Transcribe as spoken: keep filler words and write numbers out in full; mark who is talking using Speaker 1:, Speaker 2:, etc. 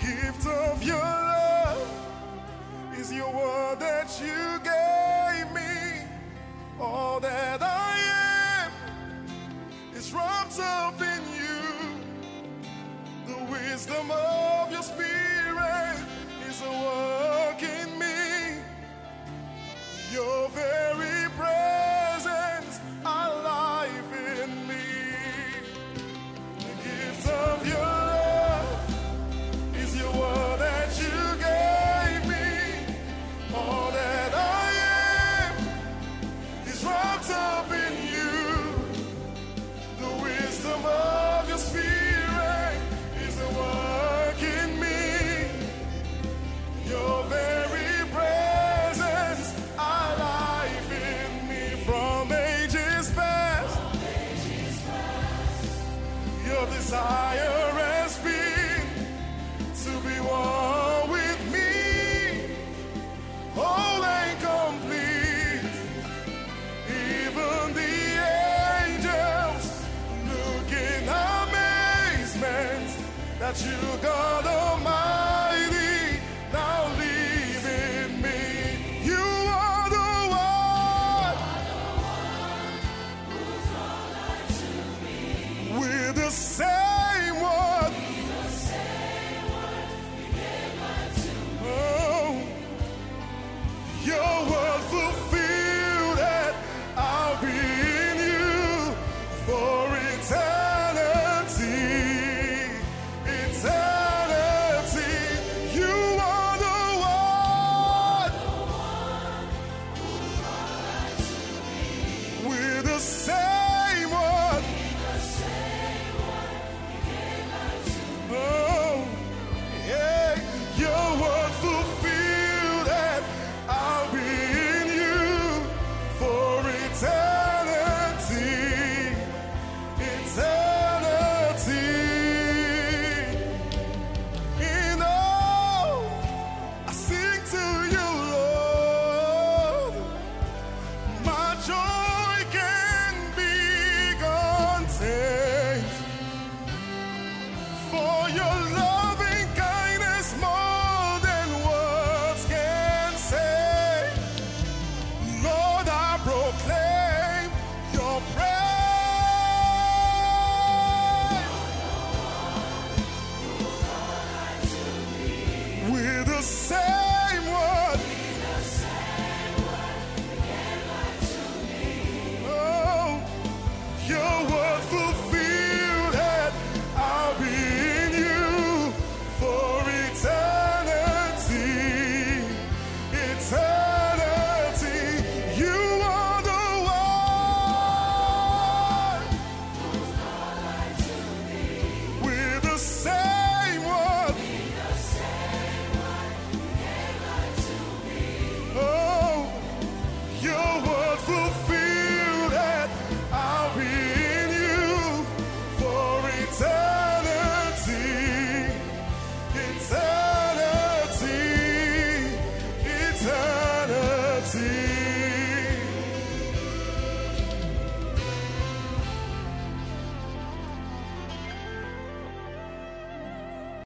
Speaker 1: gift of your love is your word that you gave me. All that I am is wrapped up in you. The wisdom of your spirit is a work in me. Your very presence, alive in me. The gift of your love is your word that you gave me. All that I am is wrapped up in you. The wisdom of your spirit is a work in me. Your very presence, alive in me. From ages past, your desire has been to be one with me, whole and complete. Even the angels look in amazement that you got